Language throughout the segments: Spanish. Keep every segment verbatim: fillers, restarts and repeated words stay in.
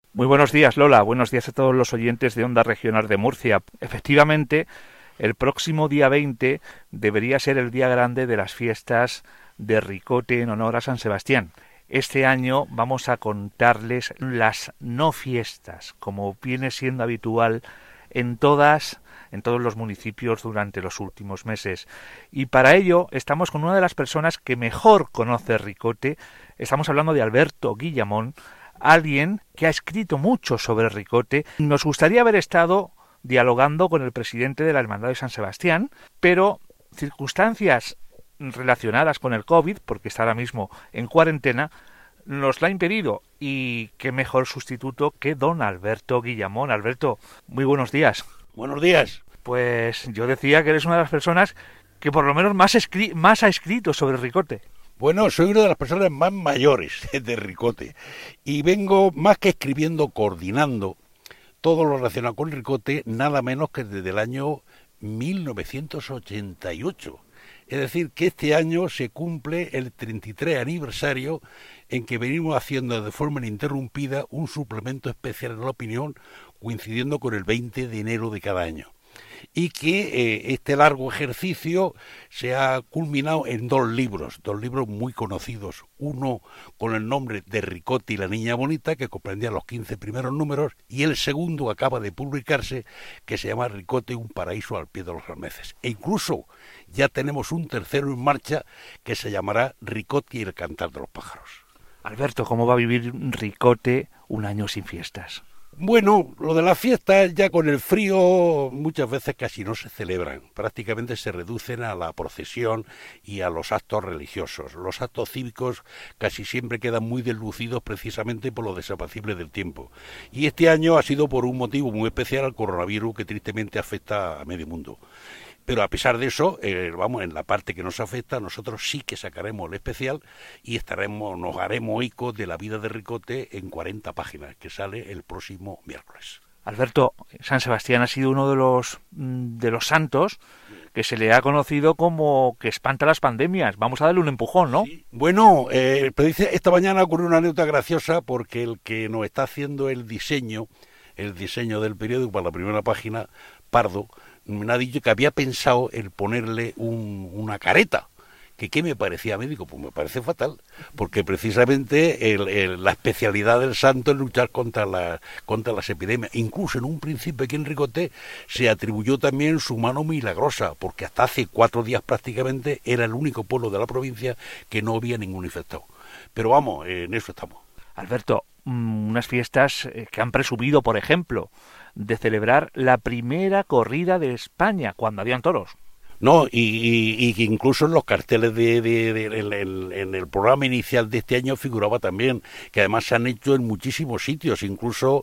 Muy buenos días, Lola. Buenos días a todos los oyentes de Onda Regional de Murcia. Efectivamente, el próximo día veinte debería ser el día grande de las fiestas de Ricote en honor a San Sebastián. Este año vamos a contarles las no fiestas, como viene siendo habitual en todas en todos los municipios durante los últimos meses. Y para ello estamos con una de las personas que mejor conoce Ricote. Estamos hablando de Alberto Guillamón, alguien que ha escrito mucho sobre Ricote. Nos gustaría haber estado dialogando con el presidente de la Hermandad de San Sebastián, pero circunstancias relacionadas con el COVID, porque está ahora mismo en cuarentena, nos la ha impedido. Y qué mejor sustituto que don Alberto Guillamón. Alberto, muy buenos días. Buenos días. Pues yo decía que eres una de las personas que por lo menos más, escri- más ha escrito sobre Ricote. Bueno, soy una de las personas más mayores de Ricote y vengo más que escribiendo, coordinando todo lo relacionado con Ricote, nada menos que desde el año mil novecientos ochenta y ocho. Es decir, que este año se cumple el treinta y tres aniversario en que venimos haciendo de forma ininterrumpida un suplemento especial en la opinión, coincidiendo con el veinte de enero de cada año. Y que eh, este largo ejercicio se ha culminado en dos libros, dos libros muy conocidos. Uno con el nombre de Ricote y la Niña Bonita, que comprendía los quince primeros números, y el segundo acaba de publicarse, que se llama Ricote, un paraíso al pie de los almeces. E incluso ya tenemos un tercero en marcha que se llamará Ricote y el cantar de los pájaros. Alberto, ¿cómo va a vivir Ricote un año sin fiestas? Bueno, lo de las fiestas ya con el frío muchas veces casi no se celebran, prácticamente se reducen a la procesión y a los actos religiosos. Los actos cívicos casi siempre quedan muy deslucidos precisamente por lo desapacible del tiempo. Y este año ha sido por un motivo muy especial, el coronavirus, que tristemente afecta a medio mundo. Pero a pesar de eso, eh, vamos, en la parte que nos afecta, nosotros sí que sacaremos el especial y estaremos, nos haremos eco de la vida de Ricote en cuarenta páginas, que sale el próximo miércoles. Alberto, San Sebastián ha sido uno de los de los santos que se le ha conocido como que espanta las pandemias. Vamos a darle un empujón, ¿no? Sí. Bueno, eh, esta mañana ocurrió una anécdota graciosa porque el que nos está haciendo el diseño, el diseño del periódico para la primera página, Pardo, me ha dicho que había pensado en ponerle un, una careta, que qué me parecía médico, pues me parece fatal, porque precisamente el, el, la especialidad del santo es luchar contra, la, contra las epidemias. Incluso en un principio aquí en Ricote se atribuyó también su mano milagrosa, porque hasta hace cuatro días prácticamente era el único pueblo de la provincia que no había ningún infectado. Pero vamos, en eso estamos. Alberto, unas fiestas que han presumido, por ejemplo, de celebrar la primera corrida de España cuando habían toros. No, y, y, y incluso en los carteles de, de, de, de en, el, en el programa inicial de este año figuraba también, que además se han hecho en muchísimos sitios, incluso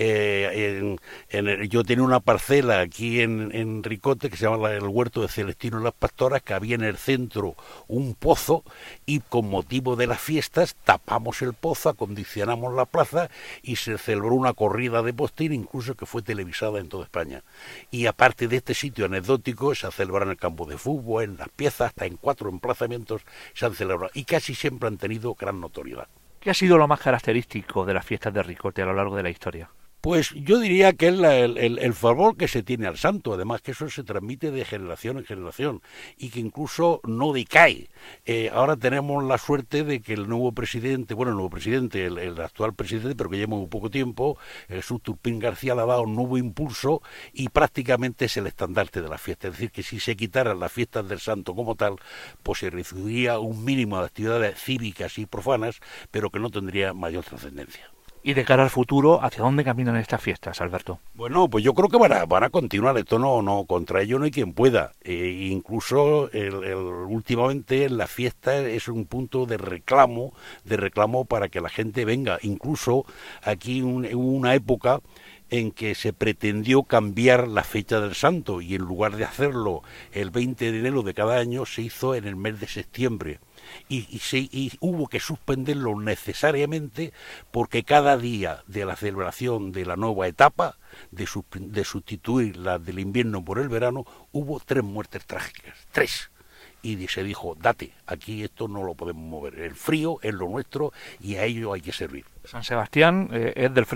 eh, en, en el, yo tenía una parcela aquí en, en Ricote que se llama el Huerto de Celestino y las Pastoras, que había en el centro un pozo y con motivo de las fiestas tapamos el pozo, acondicionamos la plaza y se celebró una corrida de postín, incluso que fue televisada en toda España. Y aparte de este sitio anecdótico, se celebra en el campo de fútbol, en las piezas, hasta en cuatro emplazamientos se han celebrado y casi siempre han tenido gran notoriedad. ¿Qué ha sido lo más característico de las fiestas de Ricote a lo largo de la historia? Pues yo diría que es la, el, el, el favor que se tiene al santo, además que eso se transmite de generación en generación y que incluso no decae. Eh, ahora tenemos la suerte de que el nuevo presidente, bueno, el nuevo presidente, el, el actual presidente, pero que lleva muy poco tiempo, Jesús Turpín García, le ha dado un nuevo impulso y prácticamente es el estandarte de la fiesta. Es decir, que si se quitaran las fiestas del santo como tal, pues se reduciría un mínimo de actividades cívicas y profanas, pero que no tendría mayor trascendencia. Y de cara al futuro, ¿hacia dónde caminan estas fiestas, Alberto? Bueno, pues yo creo que van a, van a continuar. Esto no, no, contra ello no hay quien pueda. Eh, incluso el, el, últimamente la fiesta es un punto de reclamo, de reclamo para que la gente venga. Incluso aquí un, hubo una época en que se pretendió cambiar la fecha del santo y en lugar de hacerlo el veinte de enero de cada año se hizo en el mes de septiembre. Y, y, se, y hubo que suspenderlo necesariamente porque cada día de la celebración de la nueva etapa, de, su, de sustituir la del invierno por el verano, hubo tres muertes trágicas, tres. Y se dijo, date, aquí esto no lo podemos mover, el frío es lo nuestro y a ello hay que servir. San Sebastián eh, es del frío.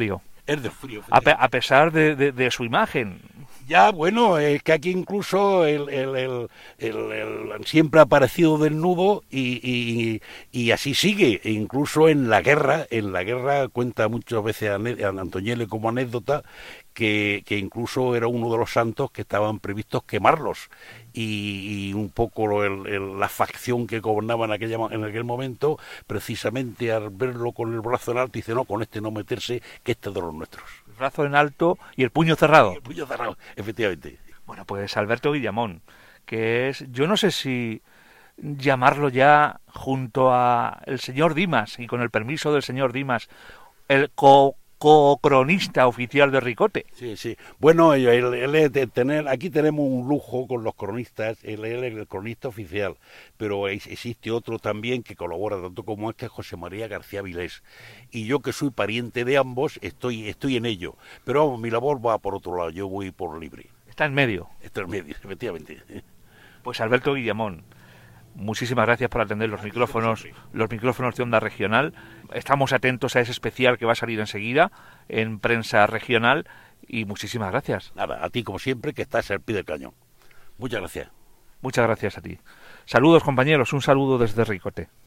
Es del frío. A, pe a pesar de, de, de su imagen. Ya, bueno, es que aquí incluso el, el, el, el, el siempre ha aparecido desnudo y, y, y así sigue. E incluso en la guerra, en la guerra cuenta muchas veces a Antoñele como anécdota que, que incluso era uno de los santos que estaban previstos quemarlos. Y, y un poco el, el, la facción que gobernaba en, aquella, en aquel momento, precisamente al verlo con el brazo en alto, dice, no, con este no meterse, que este es de los nuestros. El brazo en alto y el puño cerrado. Y el puño cerrado, efectivamente. Bueno, pues Alberto Guillamón, que es, yo no sé si llamarlo ya junto a el señor Dimas, y con el permiso del señor Dimas, el co co-cronista oficial de Ricote. Sí, sí. Bueno, él, él es de tener, aquí tenemos un lujo con los cronistas, él, él es el cronista oficial, pero existe otro también que colabora tanto como este, José María García Vilés. Y yo, que soy pariente de ambos, estoy, estoy en ello. Pero vamos, mi labor va por otro lado, yo voy por libre. Está en medio. Está en medio, efectivamente. Pues Alberto Guillamón, muchísimas gracias por atender los micrófonos, los micrófonos de Onda Regional. Estamos atentos a ese especial que va a salir enseguida en Prensa Regional y muchísimas gracias. Nada, a ti como siempre, que estás al pie del cañón. Muchas gracias. Muchas gracias a ti. Saludos, compañeros, un saludo desde Ricote.